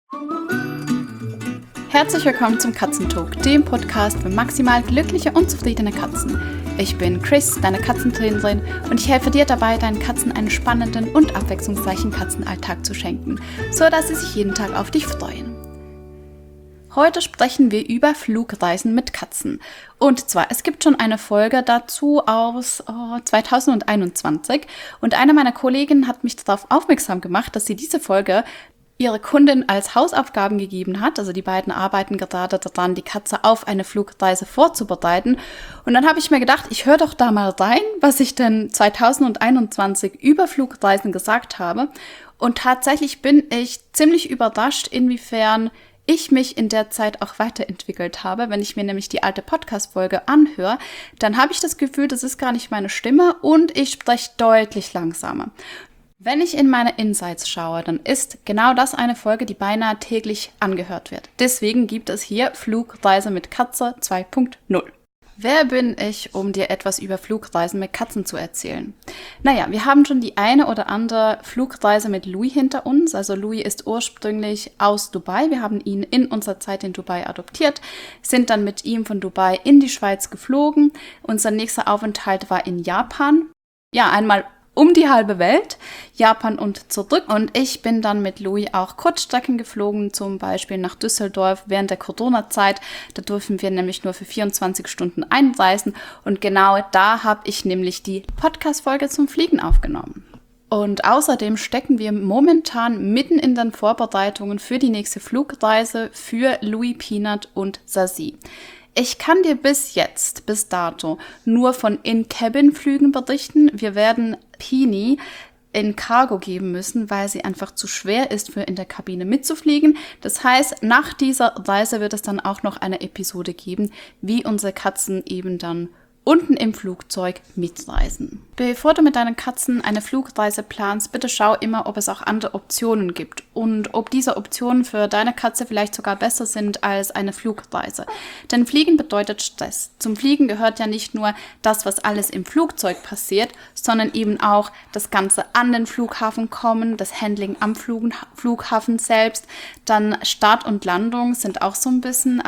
Herzlich willkommen zum Katzentalk, dem Podcast für maximal glückliche und zufriedene Katzen. Ich bin Chris, deine Katzentrainerin, und ich helfe dir dabei, deinen Katzen einen spannenden und abwechslungsreichen Katzenalltag zu schenken, sodass sie sich jeden Tag auf dich freuen. Heute sprechen wir über Flugreisen mit Katzen. Und zwar, es gibt schon eine Folge dazu aus 2021 und eine meiner Kolleginnen hat mich darauf aufmerksam gemacht, dass sie diese Folge ihre Kundin als Hausaufgaben gegeben hat. Also die beiden arbeiten gerade daran, die Katze auf eine Flugreise vorzubereiten. Und dann habe ich mir gedacht, ich höre doch da mal rein, was ich denn 2021 über Flugreisen gesagt habe. Und tatsächlich bin ich ziemlich überrascht, inwiefern ich mich in der Zeit auch weiterentwickelt habe. Wenn ich mir nämlich die alte Podcast-Folge anhöre, dann habe ich das Gefühl, das ist gar nicht meine Stimme und ich spreche deutlich langsamer. Wenn ich in meine Insights schaue, dann ist genau das eine Folge, die beinahe täglich angehört wird. Deswegen gibt es hier Flugreise mit Katze 2.0. Wer bin ich, um dir etwas über Flugreisen mit Katzen zu erzählen? Naja, wir haben schon die eine oder andere Flugreise mit Louis hinter uns. Also Louis ist ursprünglich aus Dubai. Wir haben ihn in unserer Zeit in Dubai adoptiert, sind dann mit ihm von Dubai in die Schweiz geflogen. Unser nächster Aufenthalt war in Japan. Ja, einmal um die halbe Welt, Japan und zurück. Und ich bin dann mit Louis auch Kurzstrecken geflogen, zum Beispiel nach Düsseldorf während der Corona-Zeit. Da durften wir nämlich nur für 24 Stunden einreisen. Und genau da habe ich nämlich die Podcast-Folge zum Fliegen aufgenommen. Und außerdem stecken wir momentan mitten in den Vorbereitungen für die nächste Flugreise für Louis, Peanut und Sazie. Ich kann dir bis dato, nur von In-Cabin-Flügen berichten. Wir werden Peony in Cargo geben müssen, weil sie einfach zu schwer ist, für in der Kabine mitzufliegen. Das heißt, nach dieser Reise wird es dann auch noch eine Episode geben, wie unsere Katzen eben dann unten im Flugzeug mitreisen. Bevor du mit deinen Katzen eine Flugreise planst, bitte schau immer, ob es auch andere Optionen gibt und ob diese Optionen für deine Katze vielleicht sogar besser sind als eine Flugreise. Denn Fliegen bedeutet Stress. Zum Fliegen gehört ja nicht nur das, was alles im Flugzeug passiert, sondern eben auch das Ganze an den Flughafen kommen, das Handling am Flughafen selbst, dann Start und Landung sind auch so ein bisschen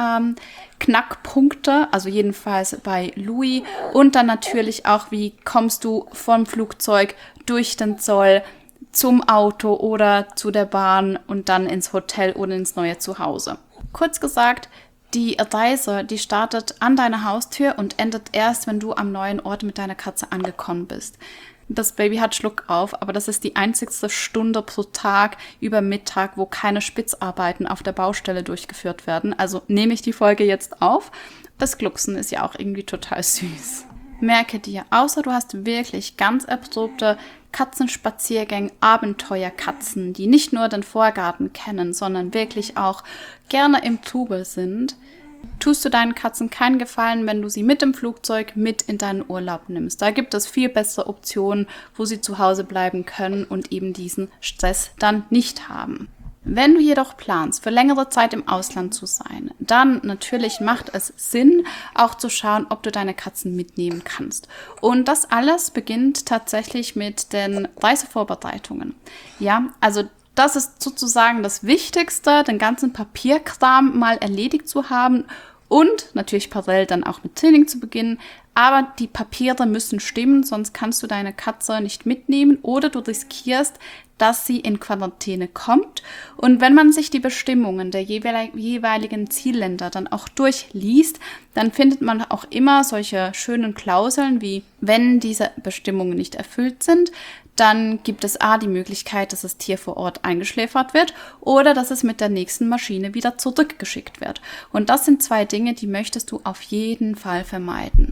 Knackpunkte, also jedenfalls bei Louis. Und dann natürlich auch, wie kommst du vom Flugzeug durch den Zoll zum Auto oder zu der Bahn und dann ins Hotel oder ins neue Zuhause. Kurz gesagt, die Reise, die startet an deiner Haustür und endet erst, wenn du am neuen Ort mit deiner Katze angekommen bist. Das Baby hat Schluck auf, aber das ist die einzigste Stunde pro Tag über Mittag, wo keine Spitzarbeiten auf der Baustelle durchgeführt werden. Also nehme ich die Folge jetzt auf. Das Glucksen ist ja auch irgendwie total süß. Merke dir, außer du hast wirklich ganz erprobte Katzenspaziergänge, Abenteuerkatzen, die nicht nur den Vorgarten kennen, sondern wirklich auch gerne im Trubel sind, tust du deinen Katzen keinen Gefallen, wenn du sie mit dem Flugzeug mit in deinen Urlaub nimmst. Da gibt es viel bessere Optionen, wo sie zu Hause bleiben können und eben diesen Stress dann nicht haben. Wenn du jedoch planst, für längere Zeit im Ausland zu sein, dann natürlich macht es Sinn, auch zu schauen, ob du deine Katzen mitnehmen kannst. Und das alles beginnt tatsächlich mit den Reisevorbereitungen. Ja, also das ist sozusagen das Wichtigste, den ganzen Papierkram mal erledigt zu haben und natürlich parallel dann auch mit Training zu beginnen. Aber die Papiere müssen stimmen, sonst kannst du deine Katze nicht mitnehmen oder du riskierst, dass sie in Quarantäne kommt. Und wenn man sich die Bestimmungen der jeweiligen Zielländer dann auch durchliest, dann findet man auch immer solche schönen Klauseln wie, wenn diese Bestimmungen nicht erfüllt sind, dann gibt es die Möglichkeit, dass das Tier vor Ort eingeschläfert wird oder dass es mit der nächsten Maschine wieder zurückgeschickt wird. Und das sind zwei Dinge, die möchtest du auf jeden Fall vermeiden.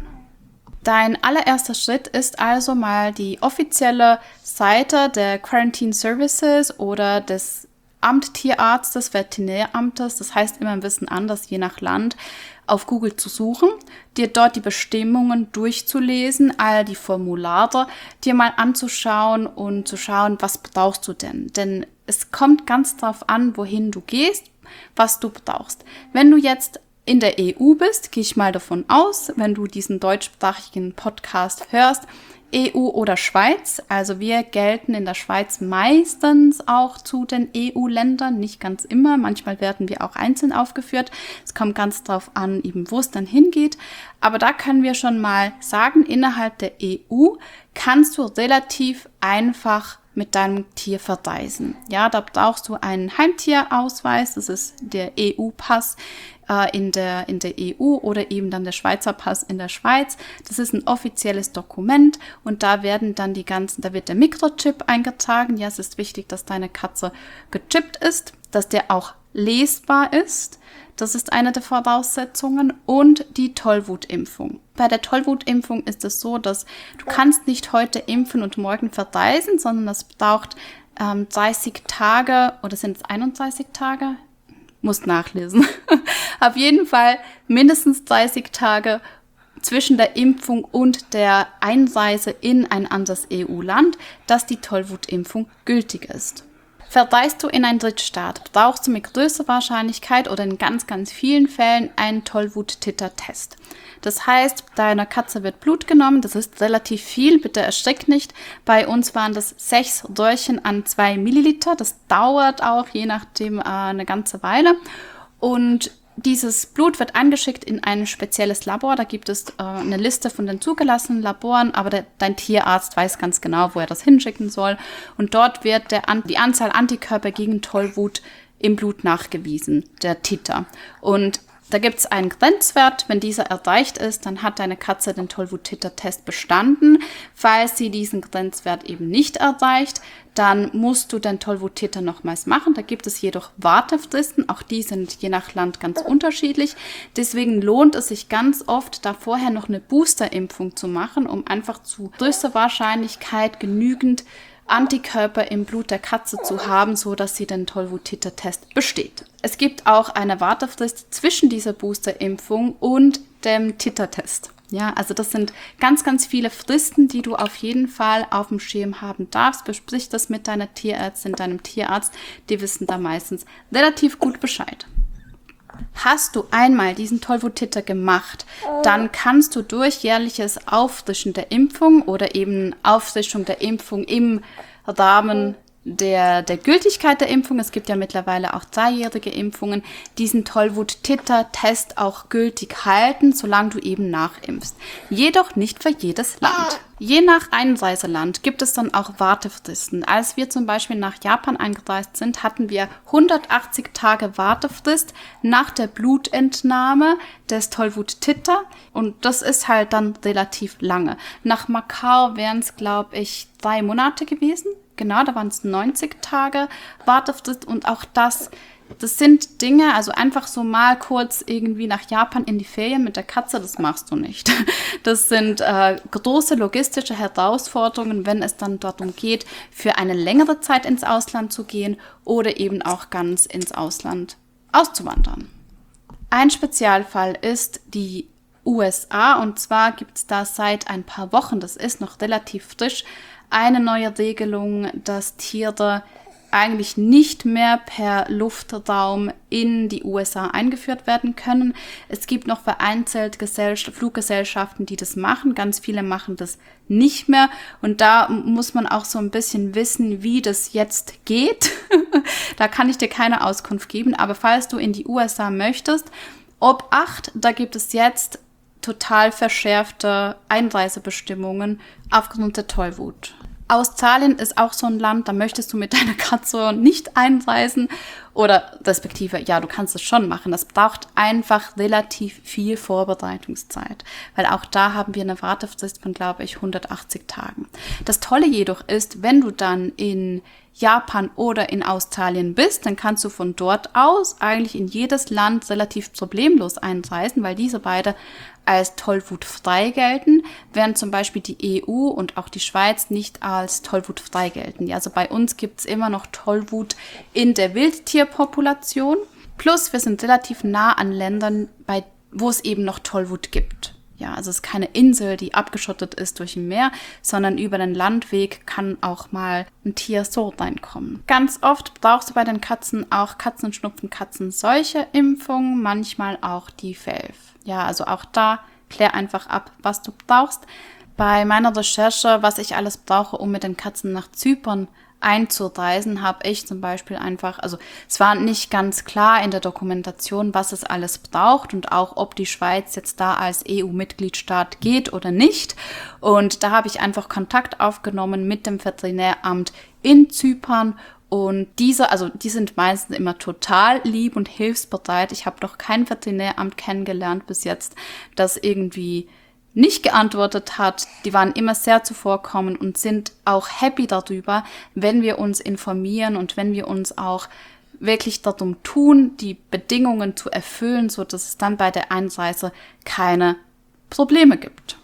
Dein allererster Schritt ist also mal die offizielle Seite der Quarantine Services oder des Amttierarztes, Veterinäramtes, das heißt immer ein bisschen anders, je nach Land, auf Google zu suchen, dir dort die Bestimmungen durchzulesen, all die Formulare dir mal anzuschauen und zu schauen, was brauchst du denn? Denn es kommt ganz drauf an, wohin du gehst, was du brauchst. Wenn du jetzt in der EU bist, gehe ich mal davon aus, wenn du diesen deutschsprachigen Podcast hörst, EU oder Schweiz. Also wir gelten in der Schweiz meistens auch zu den EU-Ländern, nicht ganz immer. Manchmal werden wir auch einzeln aufgeführt. Es kommt ganz drauf an, eben wo es dann hingeht. Aber da können wir schon mal sagen, innerhalb der EU kannst du relativ einfach mit deinem Tier verreisen. Ja, da brauchst du einen Heimtierausweis, das ist der EU-Pass in der EU oder eben dann der Schweizer Pass in der Schweiz. Das ist ein offizielles Dokument und da werden dann da wird der Mikrochip eingetragen. Ja, es ist wichtig, dass deine Katze gechippt ist, dass der auch lesbar ist. Das ist eine der Voraussetzungen und die Tollwutimpfung. Bei der Tollwutimpfung ist es so, dass du kannst nicht heute impfen und morgen verreisen, sondern das braucht 30 Tage oder sind es 31 Tage? Muss nachlesen. Auf jeden Fall mindestens 30 Tage zwischen der Impfung und der Einreise in ein anderes EU-Land, dass die Tollwutimpfung gültig ist. Verreist du in einen Drittstaat, brauchst du mit größerer Wahrscheinlichkeit oder in ganz, ganz vielen Fällen einen Tollwut-Titer-Test. Das heißt, deiner Katze wird Blut genommen, das ist relativ viel, bitte erschrick nicht. Bei uns waren das 6 Röhrchen an 2 Milliliter, das dauert auch je nachdem eine ganze Weile. Und dieses Blut wird eingeschickt in ein spezielles Labor. Da gibt es eine Liste von den zugelassenen Laboren, aber dein Tierarzt weiß ganz genau, wo er das hinschicken soll. Und dort wird die Anzahl Antikörper gegen Tollwut im Blut nachgewiesen, der Titer. Und da gibt es einen Grenzwert. Wenn dieser erreicht ist, dann hat deine Katze den Tollwut-Titer-Test bestanden. Falls sie diesen Grenzwert eben nicht erreicht, dann musst du den Tollwut-Titer nochmals machen. Da gibt es jedoch Wartefristen. Auch die sind je nach Land ganz unterschiedlich. Deswegen lohnt es sich ganz oft, da vorher noch eine Boosterimpfung zu machen, um einfach zu größter Wahrscheinlichkeit genügend Antikörper im Blut der Katze zu haben, so dass sie den Tollwut-Titer-Test besteht. Es gibt auch eine Wartefrist zwischen dieser Boosterimpfung und dem Titer-Test. Ja, also das sind ganz, ganz viele Fristen, die du auf jeden Fall auf dem Schirm haben darfst. Besprich das mit deiner Tierärztin, deinem Tierarzt. Die wissen da meistens relativ gut Bescheid. Hast du einmal diesen Tollwut-Titer gemacht, dann kannst du durch jährliches Auffrischen der Impfung oder eben Auffrischung der Impfung im Rahmen der Gültigkeit der Impfung, es gibt ja mittlerweile auch 3-jährige Impfungen, diesen Tollwut-Titer-Test auch gültig halten, solange du eben nachimpfst. Jedoch nicht für jedes Land. Je nach Einreiseland gibt es dann auch Wartefristen. Als wir zum Beispiel nach Japan eingereist sind, hatten wir 180 Tage Wartefrist nach der Blutentnahme des Tollwut-Titer und das ist halt dann relativ lange. Nach Macau wären es, glaube ich, 3 Monate gewesen. Genau, da waren es 90 Tage Wartefrist und auch das sind Dinge, also einfach so mal kurz irgendwie nach Japan in die Ferien mit der Katze, das machst du nicht. Das sind große logistische Herausforderungen, wenn es dann darum geht, für eine längere Zeit ins Ausland zu gehen oder eben auch ganz ins Ausland auszuwandern. Ein Spezialfall ist die USA und zwar gibt es da seit ein paar Wochen, das ist noch relativ frisch, eine neue Regelung, dass Tiere eigentlich nicht mehr per Luftraum in die USA eingeführt werden können. Es gibt noch vereinzelt Fluggesellschaften, die das machen. Ganz viele machen das nicht mehr. Und da muss man auch so ein bisschen wissen, wie das jetzt geht. Da kann ich dir keine Auskunft geben. Aber falls du in die USA möchtest, Obacht, da gibt es jetzt total verschärfte Einreisebestimmungen aufgrund der Tollwut. Australien ist auch so ein Land, da möchtest du mit deiner Katze nicht einreisen oder respektive, ja, du kannst es schon machen. Das braucht einfach relativ viel Vorbereitungszeit, weil auch da haben wir eine Wartefrist von, glaube ich, 180 Tagen. Das Tolle jedoch ist, wenn du dann in Japan oder in Australien bist, dann kannst du von dort aus eigentlich in jedes Land relativ problemlos einreisen, weil diese beide als tollwutfrei gelten, während zum Beispiel die EU und auch die Schweiz nicht als tollwutfrei gelten. Ja, also bei uns gibt es immer noch Tollwut in der Wildtierpopulation. Plus wir sind relativ nah an Ländern, wo es eben noch Tollwut gibt. Ja, also es ist keine Insel, die abgeschottet ist durch ein Meer, sondern über den Landweg kann auch mal ein Tier so reinkommen. Ganz oft brauchst du bei den Katzen auch Katzenschnupfen, Katzenseuche-Impfung, manchmal auch die FELV. Ja, also auch da klär einfach ab, was du brauchst. Bei meiner Recherche, was ich alles brauche, um mit den Katzen nach Zypern einzureisen, habe ich zum Beispiel einfach, also es war nicht ganz klar in der Dokumentation, was es alles braucht und auch, ob die Schweiz jetzt da als EU-Mitgliedstaat geht oder nicht. Und da habe ich einfach Kontakt aufgenommen mit dem Veterinäramt in Zypern. Und die sind meistens immer total lieb und hilfsbereit. Ich habe noch kein Veterinäramt kennengelernt bis jetzt, das irgendwie nicht geantwortet hat. Die waren immer sehr zuvorkommend und sind auch happy darüber, wenn wir uns informieren und wenn wir uns auch wirklich darum tun, die Bedingungen zu erfüllen, so dass es dann bei der Einreise keine Probleme gibt.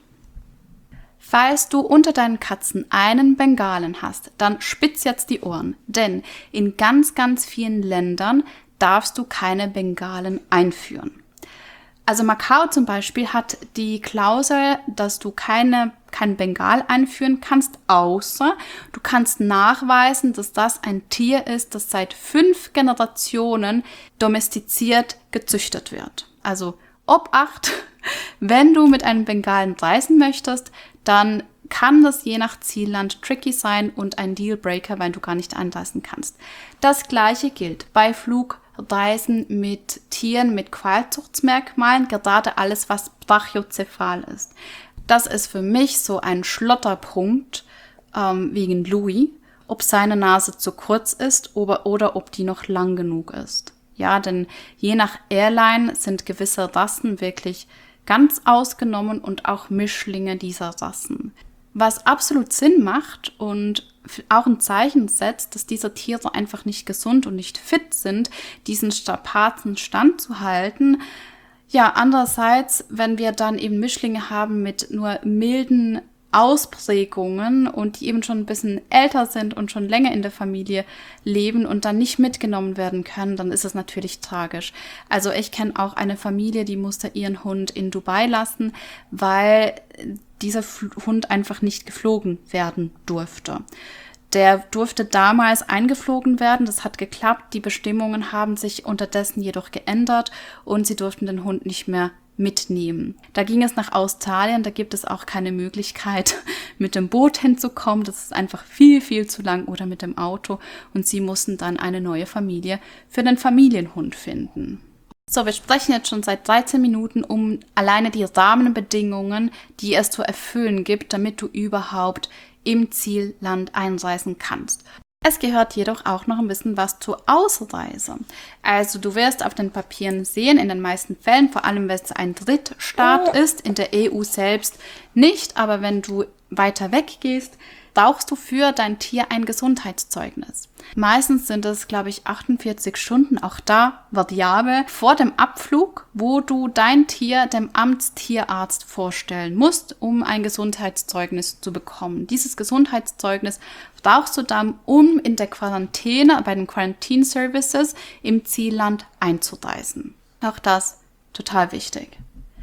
Falls du unter deinen Katzen einen Bengalen hast, dann spitz jetzt die Ohren, denn in ganz, ganz vielen Ländern darfst du keine Bengalen einführen. Also Macau zum Beispiel hat die Klausel, dass du kein Bengal einführen kannst, außer du kannst nachweisen, dass das ein Tier ist, das seit 5 Generationen domestiziert gezüchtet wird. Also Obacht, wenn du mit einem Bengalen reisen möchtest, dann kann das je nach Zielland tricky sein und ein Dealbreaker, weil du gar nicht einreisen kannst. Das Gleiche gilt bei Flugreisen mit Tieren mit Qualzuchtsmerkmalen, gerade alles, was brachiozephal ist. Das ist für mich so ein Schlotterpunkt wegen Louis, ob seine Nase zu kurz ist oder ob die noch lang genug ist. Ja, denn je nach Airline sind gewisse Rassen wirklich ganz ausgenommen und auch Mischlinge dieser Rassen. Was absolut Sinn macht und auch ein Zeichen setzt, dass diese Tiere einfach nicht gesund und nicht fit sind, diesen Strapazen standzuhalten. Ja, andererseits, wenn wir dann eben Mischlinge haben mit nur milden Ausprägungen und die eben schon ein bisschen älter sind und schon länger in der Familie leben und dann nicht mitgenommen werden können, dann ist es natürlich tragisch. Also ich kenne auch eine Familie, die musste ihren Hund in Dubai lassen, weil dieser Hund einfach nicht geflogen werden durfte. Der durfte damals eingeflogen werden, das hat geklappt, die Bestimmungen haben sich unterdessen jedoch geändert und sie durften den Hund nicht mehr mitnehmen. Da ging es nach Australien, da gibt es auch keine Möglichkeit, mit dem Boot hinzukommen, das ist einfach viel, viel zu lang oder mit dem Auto und sie mussten dann eine neue Familie für den Familienhund finden. So, wir sprechen jetzt schon seit 13 Minuten um alleine die Rahmenbedingungen, die es zu erfüllen gibt, damit du überhaupt im Zielland einreisen kannst. Es gehört jedoch auch noch ein bisschen was zur Ausreise. Also du wirst auf den Papieren sehen, in den meisten Fällen, vor allem wenn es ein Drittstaat ist, in der EU selbst nicht, aber wenn du weiter weg gehst, brauchst du für dein Tier ein Gesundheitszeugnis. Meistens sind es, glaube ich, 48 Stunden, auch da variabel, vor dem Abflug, wo du dein Tier dem Amtstierarzt vorstellen musst, um ein Gesundheitszeugnis zu bekommen. Dieses Gesundheitszeugnis brauchst du dann, um in der Quarantäne, bei den Quarantine Services im Zielland einzureisen. Auch das total wichtig.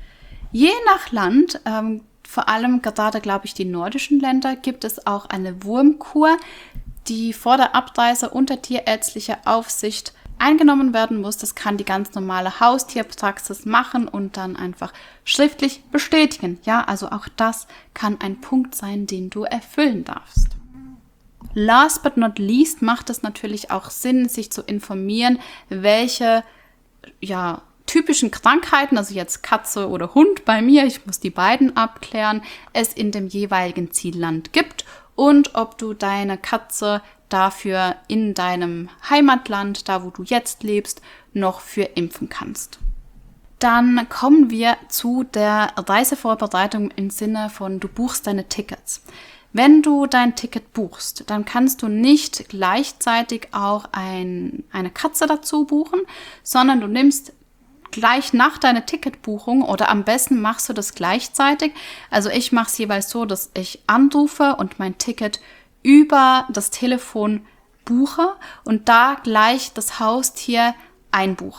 Je nach Land, vor allem gerade, glaube ich, die nordischen Länder, gibt es auch eine Wurmkur, die vor der Abreise unter tierärztlicher Aufsicht eingenommen werden muss. Das kann die ganz normale Haustierpraxis machen und dann einfach schriftlich bestätigen. Ja, also auch das kann ein Punkt sein, den du erfüllen darfst. Last but not least macht es natürlich auch Sinn, sich zu informieren, welche typischen Krankheiten, also jetzt Katze oder Hund bei mir, ich muss die beiden abklären, es in dem jeweiligen Zielland gibt und ob du deine Katze dafür in deinem Heimatland, da wo du jetzt lebst, noch für impfen kannst. Dann kommen wir zu der Reisevorbereitung im Sinne von, du buchst deine Tickets. Wenn du dein Ticket buchst, dann kannst du nicht gleichzeitig auch eine Katze dazu buchen, sondern du nimmst gleich nach deiner Ticketbuchung oder am besten machst du das gleichzeitig. Also ich mache es jeweils so, dass ich anrufe und mein Ticket über das Telefon buche und da gleich das Haustier einbuche.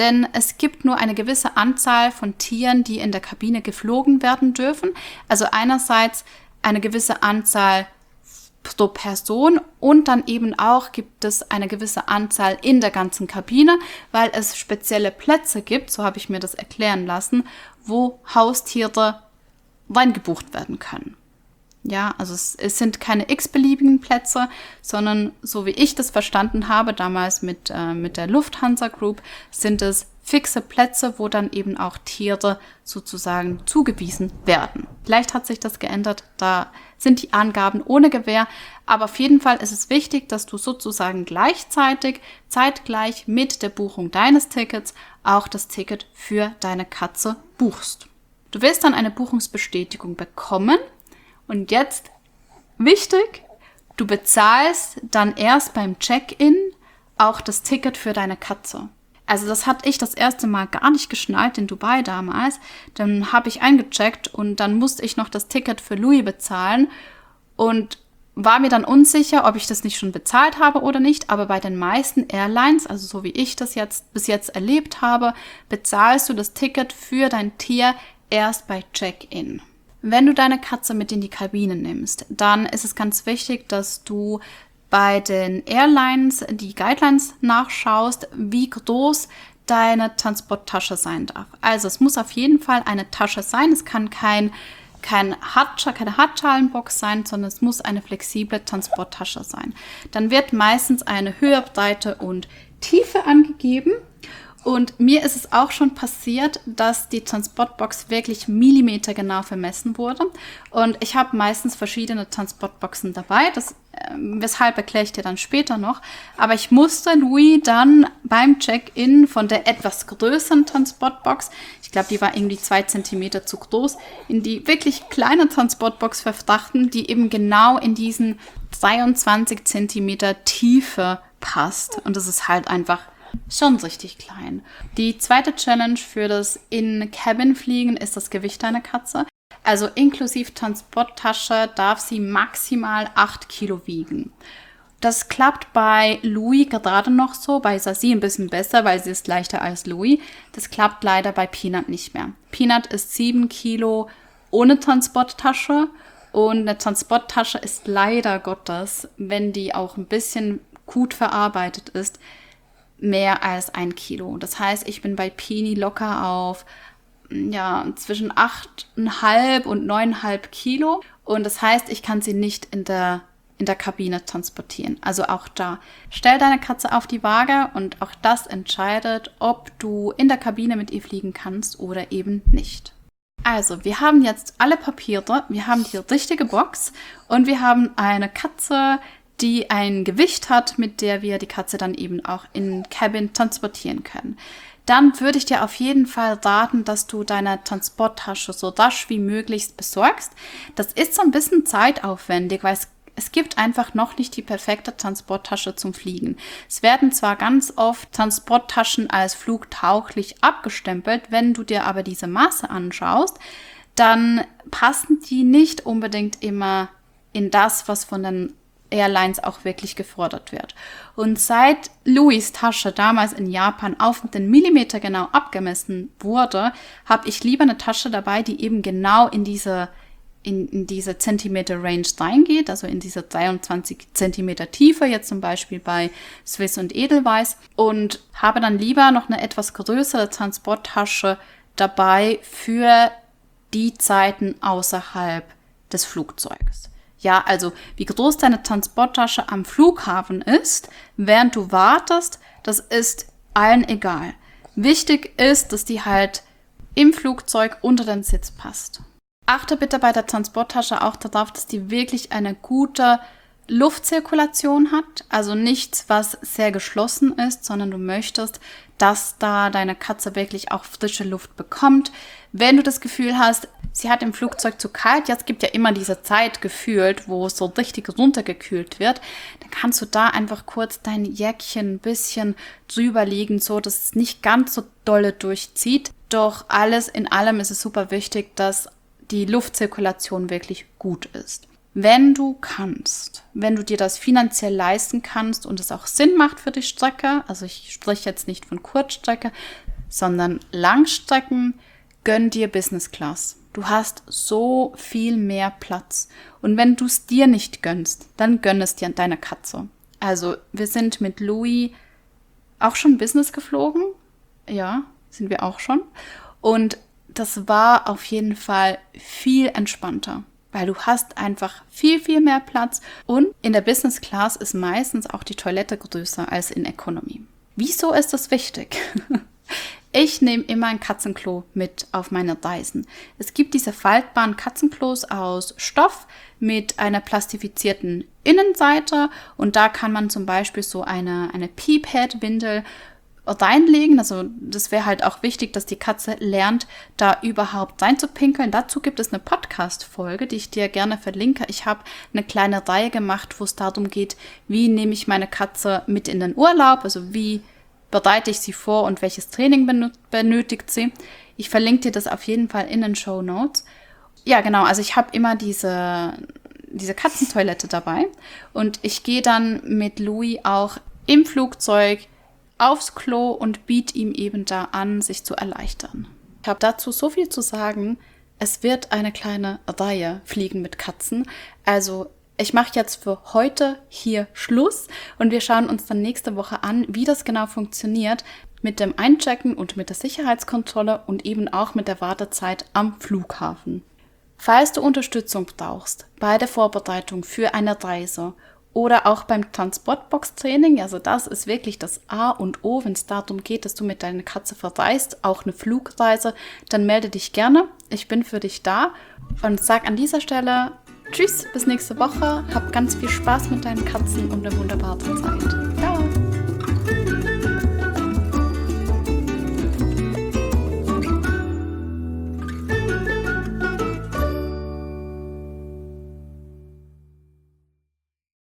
denn es gibt nur eine gewisse Anzahl von Tieren, die in der Kabine geflogen werden dürfen. Also einerseits eine gewisse Anzahl pro Person und dann eben auch gibt es eine gewisse Anzahl in der ganzen Kabine, weil es spezielle Plätze gibt, so habe ich mir das erklären lassen, wo Haustiere reingebucht werden können. Ja, also es sind keine x-beliebigen Plätze, sondern so wie ich das verstanden habe, damals mit der Lufthansa Group, sind es fixe Plätze, wo dann eben auch Tiere sozusagen zugewiesen werden. Vielleicht hat sich das geändert, da sind die Angaben ohne Gewähr, aber auf jeden Fall ist es wichtig, dass du sozusagen zeitgleich mit der Buchung deines Tickets auch das Ticket für deine Katze buchst. Du wirst dann eine Buchungsbestätigung bekommen und jetzt, wichtig, du bezahlst dann erst beim Check-in auch das Ticket für deine Katze. Also das hatte ich das erste Mal gar nicht geschnallt in Dubai damals. Dann habe ich eingecheckt und dann musste ich noch das Ticket für Louis bezahlen und war mir dann unsicher, ob ich das nicht schon bezahlt habe oder nicht. Aber bei den meisten Airlines, also so wie ich das jetzt bis jetzt erlebt habe, bezahlst du das Ticket für dein Tier erst bei Check-in. Wenn du deine Katze mit in die Kabine nimmst, dann ist es ganz wichtig, dass du bei den Airlines die Guidelines nachschaust, wie groß deine Transporttasche sein darf. Also es muss auf jeden Fall eine Tasche sein. Es kann keine Hartschalenbox sein, sondern es muss eine flexible Transporttasche sein. Dann wird meistens eine Höhe, Breite und Tiefe angegeben. Und mir ist es auch schon passiert, dass die Transportbox wirklich millimetergenau vermessen wurde. Und ich habe meistens verschiedene Transportboxen dabei, weshalb erkläre ich dir dann später noch. Aber ich musste Louis dann beim Check-in von der etwas größeren Transportbox, ich glaube, die war irgendwie 2 Zentimeter zu groß, in die wirklich kleine Transportbox verfrachten, die eben genau in diesen 23 Zentimeter Tiefe passt. Und das ist halt einfach schon richtig klein. Die zweite Challenge für das In-Cabin-Fliegen ist das Gewicht deiner Katze. Also inklusive Transporttasche darf sie maximal 8 Kilo wiegen. Das klappt bei Louis gerade noch so, bei Sassy ein bisschen besser, weil sie ist leichter als Louis. Das klappt leider bei Peanut nicht mehr. Peanut ist 7 Kilo ohne Transporttasche und eine Transporttasche ist leider Gottes, wenn die auch ein bisschen gut verarbeitet ist, mehr als 1 Kilo. Das heißt, ich bin bei Peony locker auf zwischen 8,5 und 9,5 Kilo. Und das heißt, ich kann sie nicht in der Kabine transportieren. Also auch da, stell deine Katze auf die Waage und auch das entscheidet, ob du in der Kabine mit ihr fliegen kannst oder eben nicht. Also, wir haben jetzt alle Papiere, wir haben die richtige Box und wir haben eine Katze, die ein Gewicht hat, mit der wir die Katze dann eben auch in Cabin transportieren können. Dann würde ich dir auf jeden Fall raten, dass du deine Transporttasche so rasch wie möglich besorgst. Das ist so ein bisschen zeitaufwendig, weil es gibt einfach noch nicht die perfekte Transporttasche zum Fliegen. Es werden zwar ganz oft Transporttaschen als flugtauglich abgestempelt, wenn du dir aber diese Maße anschaust, dann passen die nicht unbedingt immer in das, was von den Airlines auch wirklich gefordert wird. Und seit Louis' Tasche damals in Japan auf den Millimeter genau abgemessen wurde, habe ich lieber eine Tasche dabei, die eben genau in diese Zentimeter-Range reingeht, also in diese 23 Zentimeter Tiefe, jetzt zum Beispiel bei Swiss und Edelweiss, und habe dann lieber noch eine etwas größere Transporttasche dabei für die Zeiten außerhalb des Flugzeugs. Ja, also wie groß deine Transporttasche am Flughafen ist, während du wartest, das ist allen egal. Wichtig ist, dass die halt im Flugzeug unter den Sitz passt. Achte bitte bei der Transporttasche auch darauf, dass die wirklich eine gute Luftzirkulation hat. Also nichts, was sehr geschlossen ist, sondern du möchtest, dass da deine Katze wirklich auch frische Luft bekommt. Wenn du das Gefühl hast, sie hat im Flugzeug zu kalt, jetzt gibt ja immer diese Zeit gefühlt, wo es so richtig runtergekühlt wird, dann kannst du da einfach kurz dein Jäckchen ein bisschen drüber legen, so dass es nicht ganz so dolle durchzieht. Doch alles in allem ist es super wichtig, dass die Luftzirkulation wirklich gut ist. Wenn du dir das finanziell leisten kannst und es auch Sinn macht für die Strecke, also ich spreche jetzt nicht von Kurzstrecke, sondern Langstrecken gönn dir Business Class. Du hast so viel mehr Platz. Und wenn du es dir nicht gönnst, dann gönn es dir deiner Katze. Also wir sind mit Louis auch schon Business geflogen. Ja, sind wir auch schon. Und das war auf jeden Fall viel entspannter, weil du hast einfach viel, viel mehr Platz. Und in der Business Class ist meistens auch die Toilette größer als in Economy. Wieso ist das wichtig? Ich nehme immer ein Katzenklo mit auf meine Reisen. Es gibt diese faltbaren Katzenklos aus Stoff mit einer plastifizierten Innenseite und da kann man zum Beispiel so eine Peephead-Windel reinlegen. Also das wäre halt auch wichtig, dass die Katze lernt, da überhaupt reinzupinkeln. Dazu gibt es eine Podcast-Folge, die ich dir gerne verlinke. Ich habe eine kleine Reihe gemacht, wo es darum geht, wie nehme ich meine Katze mit in den Urlaub, also wie bereite ich sie vor und welches Training benötigt sie. Ich verlinke dir das auf jeden Fall in den Shownotes. Ja, genau, also ich habe immer diese Katzentoilette dabei und ich gehe dann mit Louis auch im Flugzeug aufs Klo und biete ihm eben da an, sich zu erleichtern. Ich habe dazu so viel zu sagen, es wird eine kleine Reihe Fliegen mit Katzen, also ich mache jetzt für heute hier Schluss und wir schauen uns dann nächste Woche an, wie das genau funktioniert mit dem Einchecken und mit der Sicherheitskontrolle und eben auch mit der Wartezeit am Flughafen. Falls du Unterstützung brauchst bei der Vorbereitung für eine Reise oder auch beim Transportbox-Training, also das ist wirklich das A und O, wenn es darum geht, dass du mit deiner Katze verreist, auch eine Flugreise, dann melde dich gerne. Ich bin für dich da und sag an dieser Stelle Tschüss, bis nächste Woche. Hab ganz viel Spaß mit deinen Katzen und eine wunderbare Zeit.